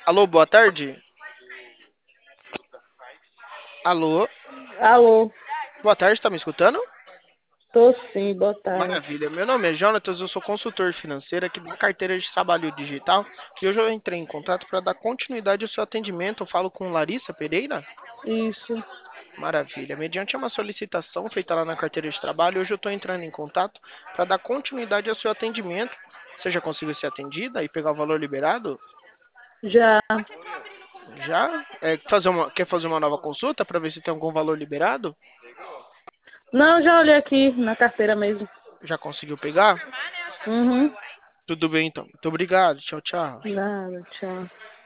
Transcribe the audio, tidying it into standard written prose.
Alô, boa tarde. Alô, Alô, boa tarde, tá me escutando? tô sim, boa tarde. Maravilha. Meu nome é Jonatas, eu sou consultor financeiro aqui da carteira de trabalho digital e hoje eu entrei em contato para dar continuidade ao seu atendimento. Eu falo com Larissa Pereira. Isso, Maravilha. Mediante uma solicitação feita lá na carteira de trabalho, hoje eu estou entrando em contato para dar continuidade ao seu atendimento. Você já conseguiu ser atendida e pegar o valor liberado? já. Já? Quer fazer uma nova consulta para ver se tem algum valor liberado? Não, já olhei aqui na carteira mesmo. Já conseguiu pegar? Uhum. Tudo bem então. Muito obrigado. Tchau, tchau. Nada, tchau.